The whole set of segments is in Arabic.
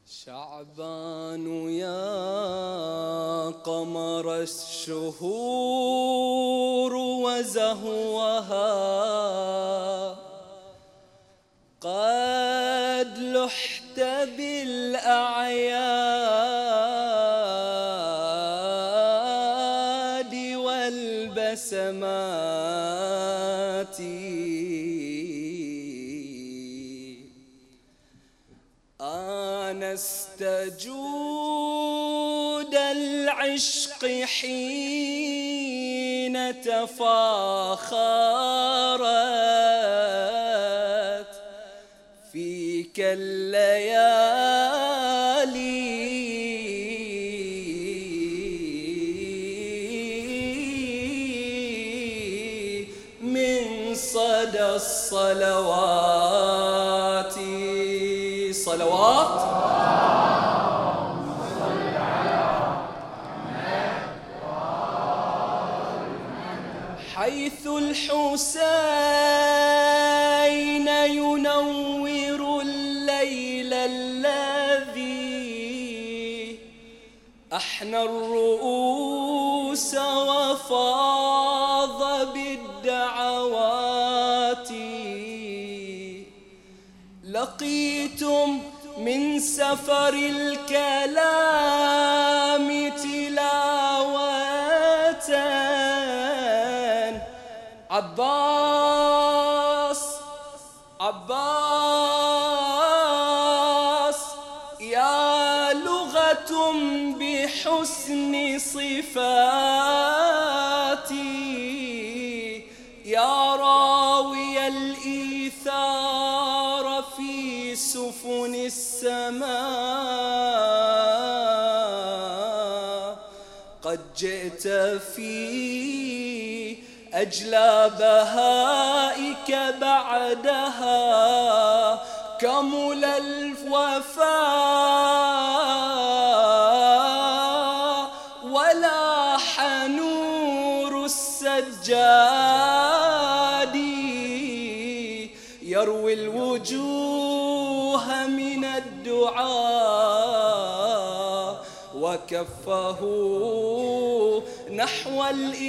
شعبان يا قمر الشهور وزهوها قد لحت بالأعياد والبسمات آنست جود العشق حين تفاخرت فيك الليالي من صدى الصلوات صلوات حيث الحسين ينور الليل الذي أحنى الرؤوس وفاض بالدعوات لقيتم من سفر الكلام تلاوة عباس عباس يا لغة بحسن صفاتي يا راوي الإيثار في سفن السماء قد جئت في أجلى بهائك بعدها كمل الوفاء ولاح نور السجاد يروي الوجوه من الدعاء وكفه نحو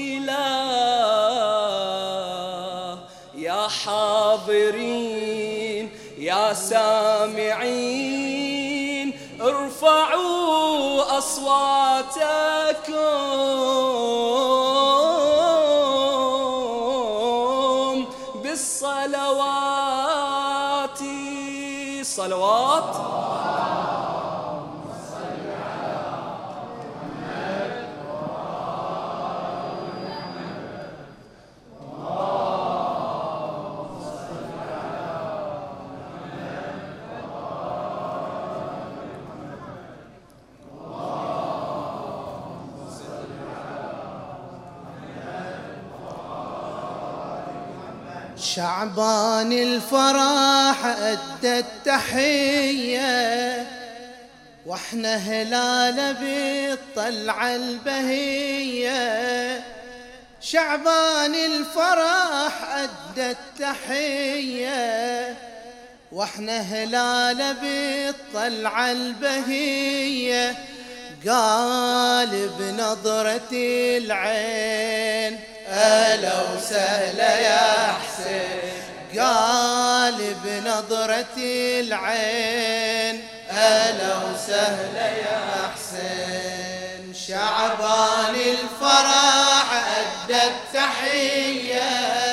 الإله يا حاضرين يا سامعين ارفعوا أصواتكم بالصلوات صلوات شعبان الفرح أدى التحية واحنا هلال بالطلعة البهية شعبان الفرح أدى التحية واحنا هلال بالطلعة البهية قال بنظرة العين أهلا وسهلا يا حسين قال بنظرة العين أهلا وسهلا يا حسين شعبان الفرح أدى التحية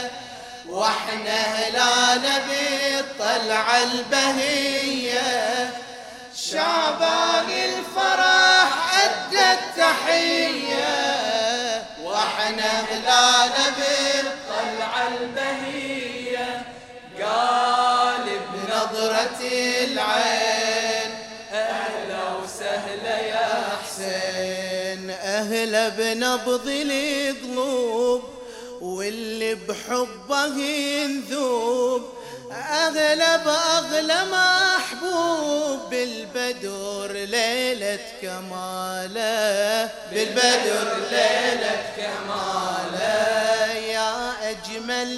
واحنا هلال بالطلعة البهية شعبان الفرح أدى التحية واحنا هلال بالطلعة البهية قال بنظرة العين أهلا وسهلا يا حسين أهلا بنبض القلوب واللي بحبه ينذوب أغلى بأغلى محبوب بالبدر ليلة كماله بالبدر ليلة كماله يا أجمل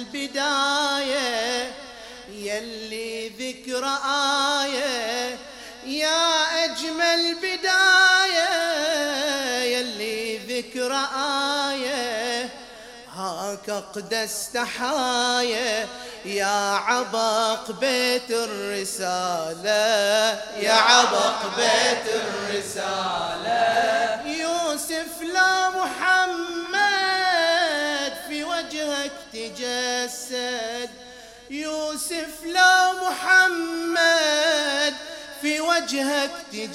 بداية يلي ذكر آية يا أجمل بداية يلي ذكر آية هاك أقدس تحايا يا عبق بيت الرسالة يا عبق بيت الرسالة يوسف لا محمد في وجهك تجسد يوسف لا محمد في وجهك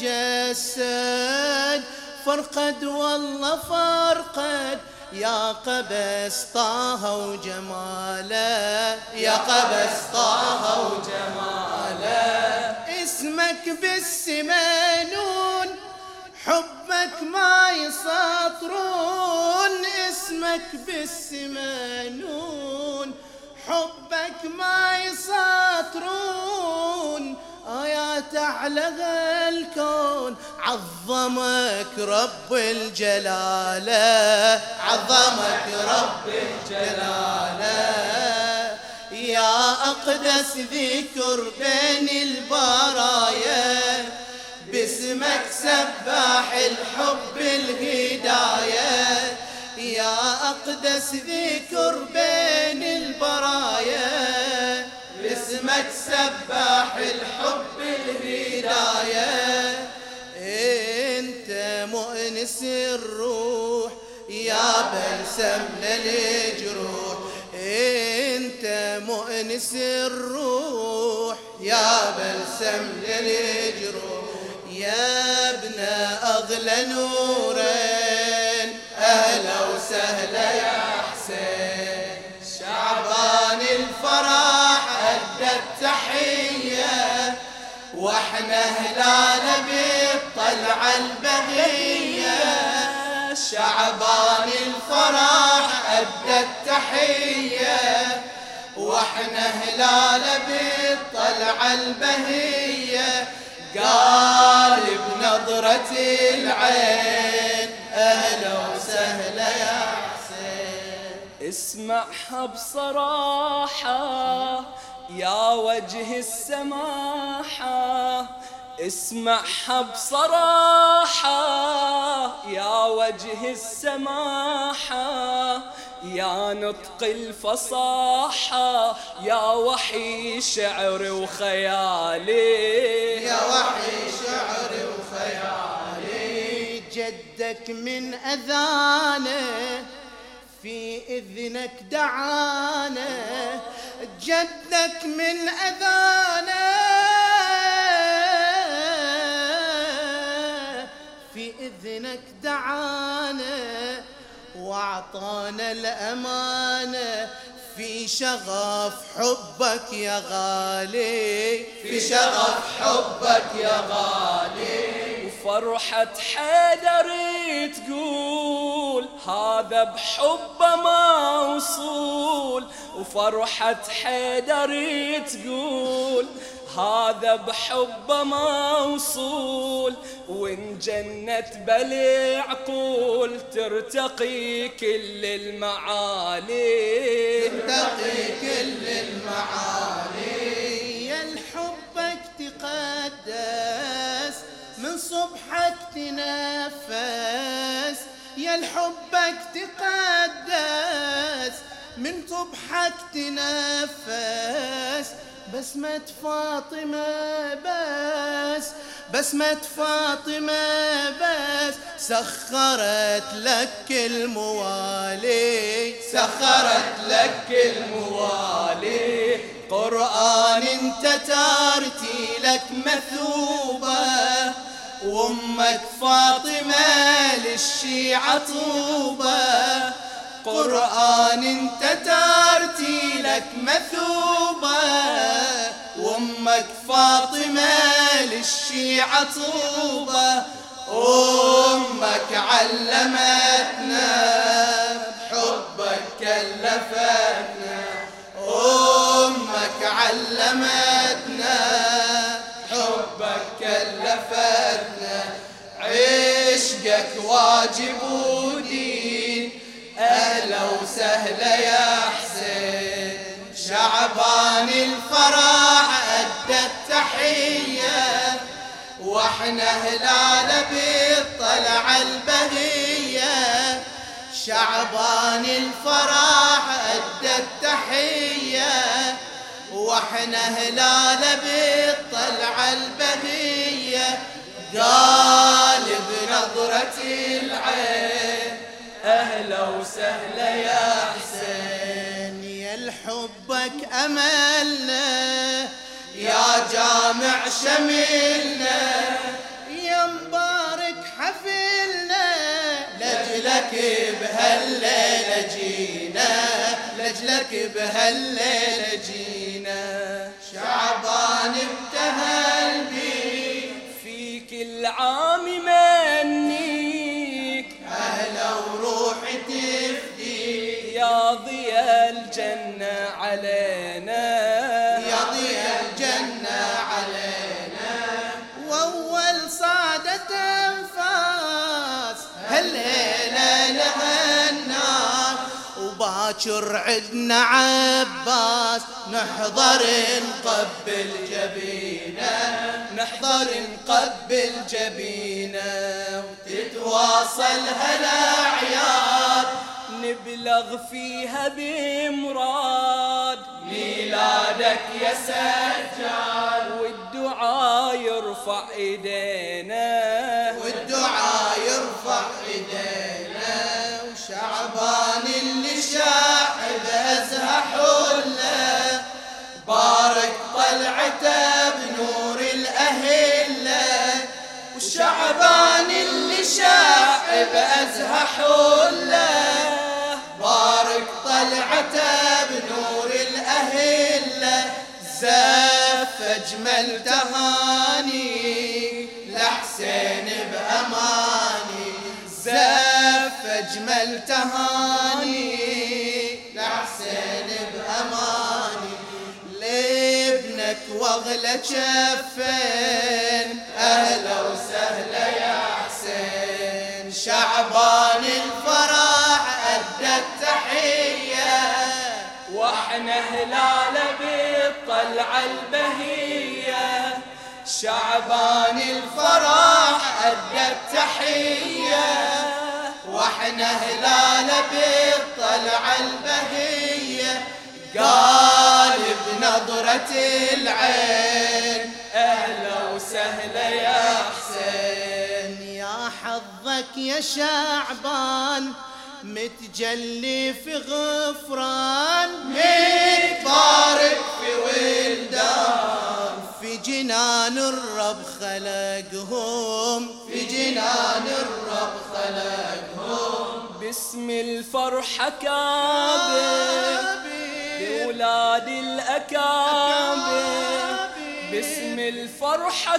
تجسد فرقد والله فرقد يا قبس طه وجماله يا قبس طه وجماله اسمك بالسمانون حبك ما يسطرون اسمك بالسمانون حبك ما يسطرون آيات على الكون عظمك رب الجلالة عظمك رب الجلالة يا أقدس ذكر بين البرايا باسمك سباح الحب الهداية يا أقدس ذكر بين البرايا باسمك سباح الحب الهداية انت مؤنس الروح يا بلسم للجروح انت مؤنس الروح يا بلسم للجروح يا ابن اغلى نورين اهلا وسهلا يا حسين شعبان الفرح أدى التحية واحنا هلال بالطلعة البهية شعبان الفرح أدى التحية واحنا هلال بالطلعة البهية قال بنظرة العين أهلا وسهلا يا حسين اسمعها بصراحة يا وجه السماحة اسمعها بصراحة يا وجه السماحة يا نطق الفصاحة يا وحي شعر وخيالي يا وحي شعر وخيالي جدك من أذانه في إذنك دعانا جدك من أذانه في إذنك دعانا وأعطانا الأمانة في شغف حبك يا غالي في شغف حبك يا غالي وفرحة حيدر تقول هذا بحبه موصول وفرحة حيدر تقول هذا بحبه موصول وإن جنت بالعقول ترتقي كل المعالي ترتقي كل المعالي يا الحبك تقدس من صبحك تنفس يا الحبك تقدس من صبحك تنفس بسمة فاطمة بسمة فاطمة بس سخرت لك الموالي سخرت لك الموالي قرآن انت ترتيلك مثوبة وامك فاطمة للشيعة طوبة قرآن انت ترتيلك مثوبة وامك فاطمة للشيعة طوبة امك علمتنا بحبك كلفتنا امك علمتنا حبك كلفتنا عشقك واجب ودين أهلا وسهلا يا حسين شعبان الفرح أدى التحية واحنا هلال بالطلعة البهية، شعبان الفرح أدى التحية، واحنا هلال بالطلعة البهية، قال بنظرة العين أهلا وسهلا يا حسين، يا الحبك أملنا، يا جامع شملنا، يا مبارك حفلنا، لجلك بهالليلة جينا، لجلك بهالليلة جينا، شعبان ابتهل بيك في كل عام منيك، أهلا وروحي تفديك، يا ضياء الجنة علينا، يا ضياء الجنة علينا، وأول صعدة أنفاس هالليلة لها الناس، وباكر عدنا عباس نحضر نقبل جبينه، نحضر نقبل جبينه، وتتواصل هالأعياد نبلغ فيها بمراد ميلادك يا سجاد، والدعاء يرفع ايدينا، والدعاء يرفع ايدينا، وشعبان اللي شاعب ازهى حله، بارك طلعته بنور الاهله، وشعبان اللي شاعب ازهى حله، بارك طلعته بنور الاهله، زف اجمل تهاني لحسين باماني، زف اجمل تهاني لحسين باماني، لابنك واغلى شفين، اهلا وسهلا يا حسين، شعبان الفرح أدى التحية، واحنا هلال بالطلعة البهية، شعبان الفرح أدى التحية، واحنا هلال بالطلعة البهية، قال بنظرة العين أهلا وسهلا يا حسين، يا حظك يا شعبان متجلي في غفران، متبارك في ولدان، في جنان الرب خلقهم، في جنان الرب خلقهم، باسم الفرحة كابر بولاد الأكابر، باسم الفرحة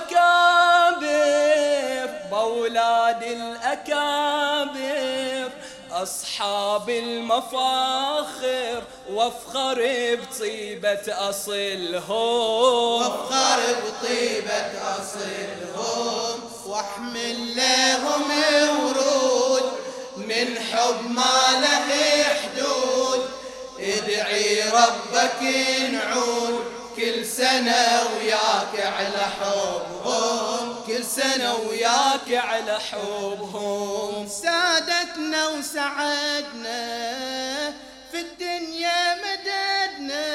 كابر بولاد الأكابر، أصحاب المفاخر وافخر بطيبة أصلهم، وافخر بطيبة أصلهم، واحمل لهم ورود من حب ما له حدود، ادعي ربك نعود كل سنة وياك على حبهم، كل سنة وياك على حبهم، سادتنا وسعدنا في الدنيا مددنا،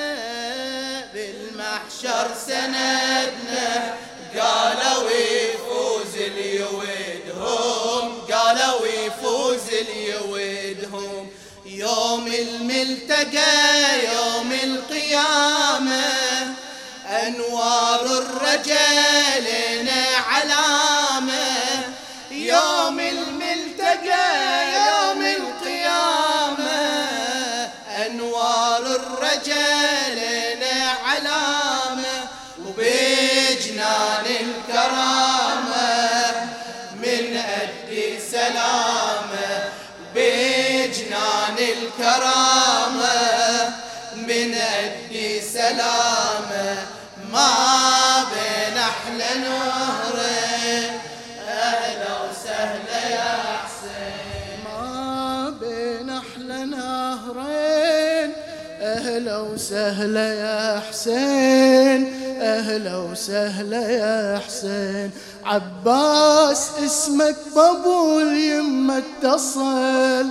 بالمحشر سندنا، قالوا يفوز اللي يودهم، قالوا يفوز اللي يودهم، يوم الملتقى يوم القيامة، أنوار الرجال علامة، يوم الملتقى يوم القيامة، أنوار الرجال علامة، وبجنان الكرامة من أدي سلامة، بجنان الكرامة من أدي سلامة، ما بين أحلى نهرين، أهلا وسهلا يا حسين، ما بين أحلى نهرين، أهلا وسهلا يا حسين، أهلا وسهلا يا حسين، عباس اسمك بابو اليمة اتصل،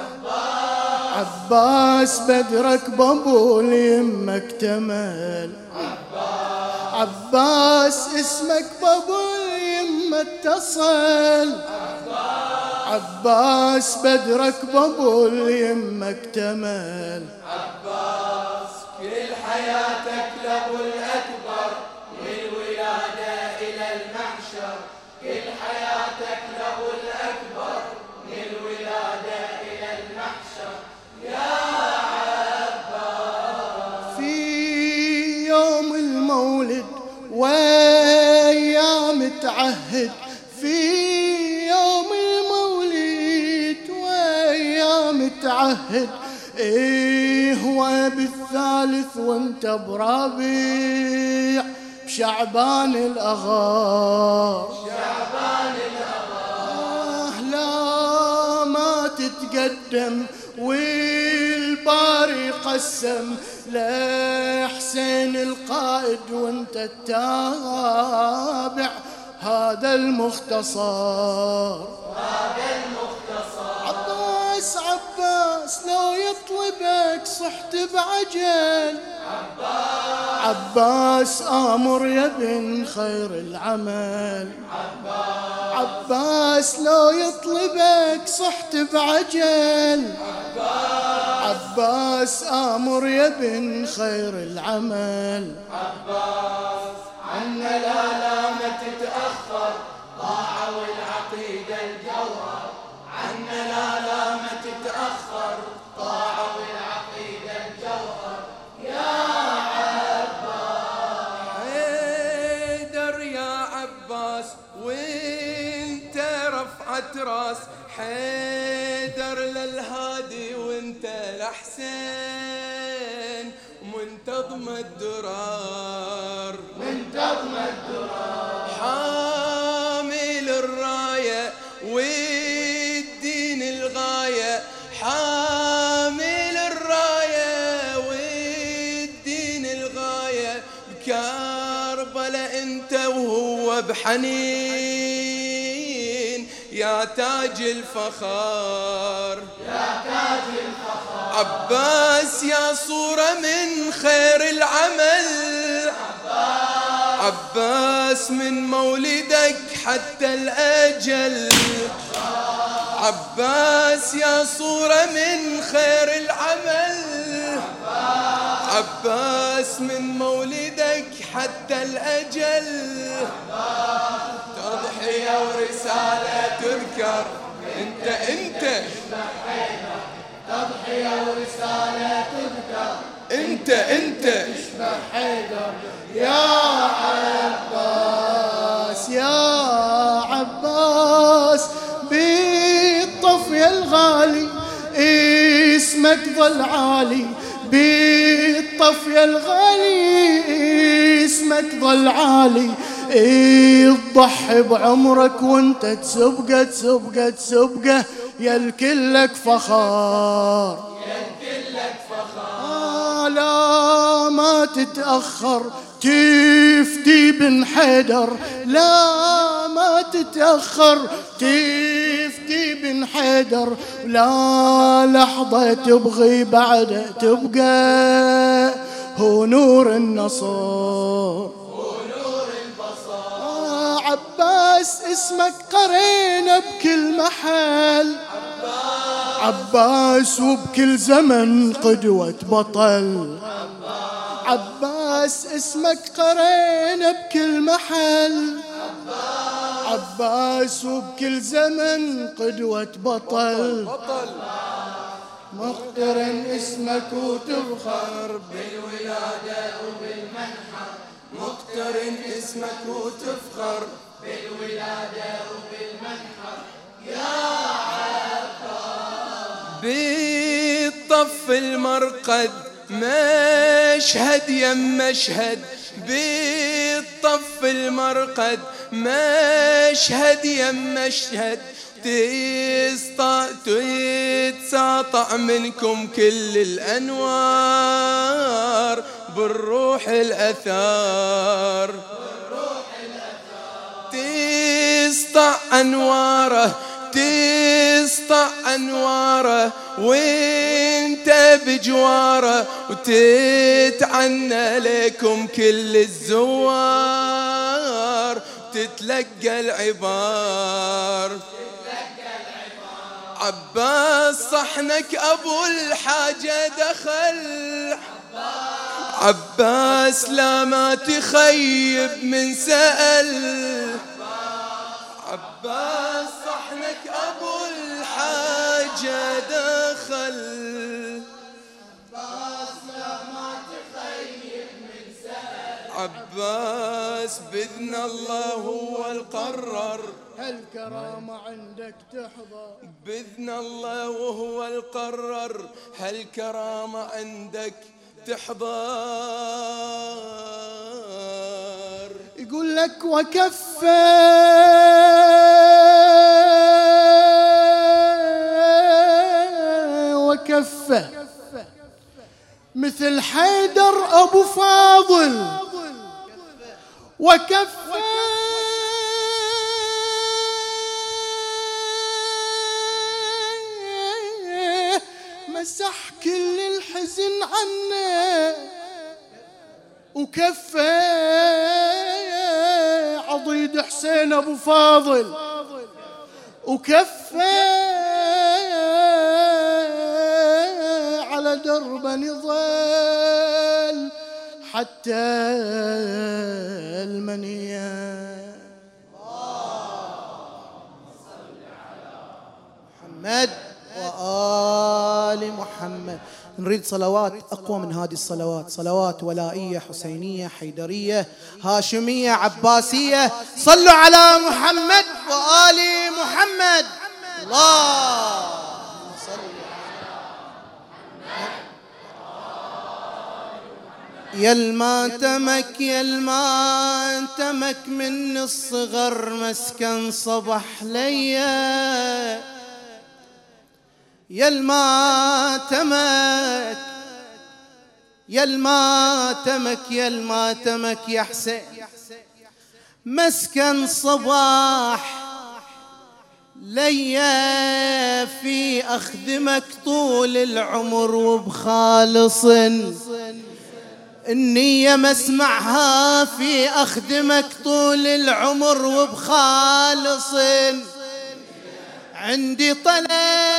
عباس بدرك بابو اليمة اكتمل، عباس اسمك بابو اليمة اتصل، عباس بدرك بابو اليمة اكتمل. عباس كل حياتك لابو الأكبر، من الولادة إلى المحشر، كل حياتك لابو الأكبر، من الولادة إلى المحشر يا عباس. في يوم المولد وأيام تعهد، في يوم المولد وأيام تعهد، إيه هو بالثالث وانت برابع بشعبان الأغار، شعبان الأغار. لا ما تتقدم والباري قسم لحسين القائد وانت التابع هذا المختصر، هذا المختصر. عباس عباس لو يطلبك صحت بعجل، عباس آمر يا ابن خير العمل، عباس لو يطلبك صحت بعجل، عباس آمر يا ابن خير العمل. عباس عنا لا ما تتأخر، طاعة والعقيدة الجوهر، عنا لا ما تتأخر، طاعة والعقيدة الجوهر يا عباس. حيدر يا عباس وانت رفعت راس، حيدر للهادي وانت الأحسن، منتظم الدرار، منتظم الدرار، حامل الراية والدين الغاية، حامل الراية والدين الغاية، بكربلاء انت وهو بحنين يا تاج الفخار، يا تاج الفخار. عباس يا صورة من خير العمل، عباس من مولدك حتى الأجل، عباس يا صورة من خير العمل، عباس من مولدك حتى الأجل، تضحية ورسالة تذكر، انت تضحية ورسالة تذكر، انت تشبه حيدر يا عباس، يا عباس بالطفي الغالي اسمك ظل عالي، بالطفي الغالي اسمك ظل عالي، تضحي بعمرك وانت تسبقه يا الكلك فخار، يا الكلك فخار. لا ما تتأخر تفدي بن حيدر، لا ما تتأخر تفدي بن حيدر، لا لحظة تبغي بعد تبقى هو نور النصر، عباس اسمك قرينا بكل محل، عباس وبكل زمن قدوة بطل، عباس اسمك قرينا بكل محل، عباس وبكل زمن قدوة بطل، مقترن اسمك وتفخر بالولادة وبالمنحة، مقترن اسمك وتفخر بالولادة وبالمنحة يا عباس. بالطف المرقد مشهد يم مشهد، بالطف المرقد مشهد يم مشهد، تتساطع منكم كل الأنوار بالروح الأثار، تسطع أنواره تسطع أنواره وانت بجواره وتتعنى لكم كل الزوار تتلقى العبار. عباس صحنك أبو الحاجة دخل عباس لا ما تخيب من سأل عباس صحنك أبو الحاجة دخل عباس لا ما تخيب من سأل عباس بإذن الله هو القرر هالكرامة عندك تحضر بإذن الله وهو القرر هالكرامة عندك تحضر. يقول لك وكفى وكفى مثل حيدر أبو فاضل وكفى مسح كل الحزن عنه وكفى عضيد حسين أبو فاضل وكفى على درب نضال حتى المنية. محمد وآل محمد. نريد صلوات أقوى من هذه الصلوات، صلوات ولائية حسينية حيدرية هاشمية عباسية. صلوا على محمد وآل محمد. اللهم صل يلماتمك من الصغر مسكن صبح ليا يلماتمك يا حسين مسكن صباح ليا في أخدمك طول العمر وبخالص النية مسمعها في أخدمك طول العمر وبخالص عندي طلب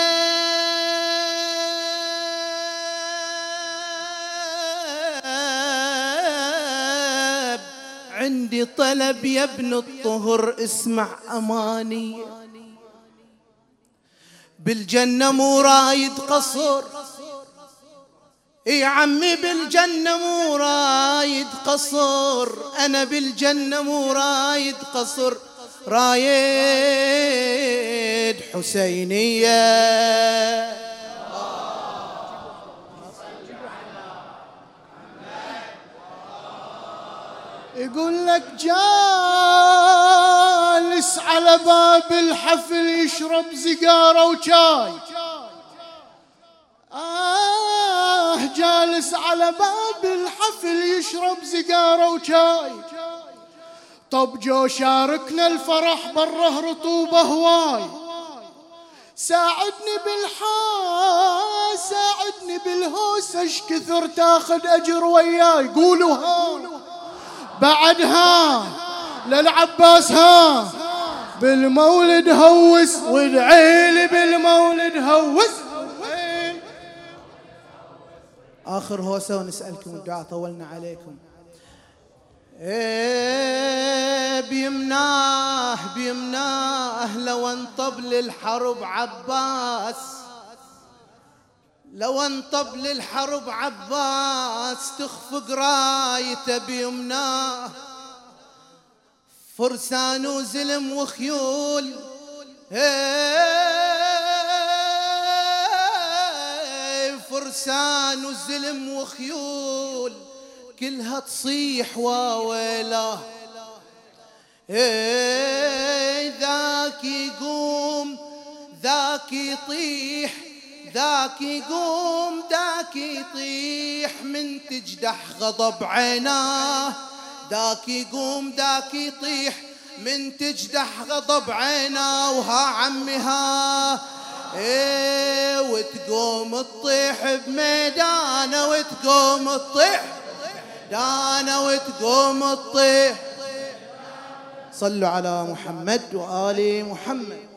عندي طلب يا ابن الطهر اسمع أماني بالجنة مو رايد قصر يا عمي بالجنة مو رايد قصر أنا بالجنة مو رايد قصر رايد حسينية. يقول لك جالس على باب الحفل يشرب سيجارة وشاي جالس على باب الحفل يشرب سيجارة وشاي طب جو شاركنا الفرح بره رطوبة هواي ساعدني بالهوس ايش كثر تاخذ اجر وياي قولوا ها بعدها للعباس ها بالمولد هوس وادعيلي بالمولد هوس. آخر هوسة ونسألكم الدعاء طولنا عليكم. بيمناه لو انطب للحرب عباس لو انطب للحرب عباس تخفق رايته بيمناه فرسان وزلم وخيول فرسان وزلم وخيول كلها تصيح واويله ذاك يقوم ذاك يطيح ذاك يقوم ذاك يطيح من تجدح غضب عيناه ذاك يقوم ذاك يطيح من تجدح غضب عينا وها عمها وتقوم تطيح بميدانه وتقوم تطيح دانا وتقوم تطيح. صلوا على محمد وآل محمد.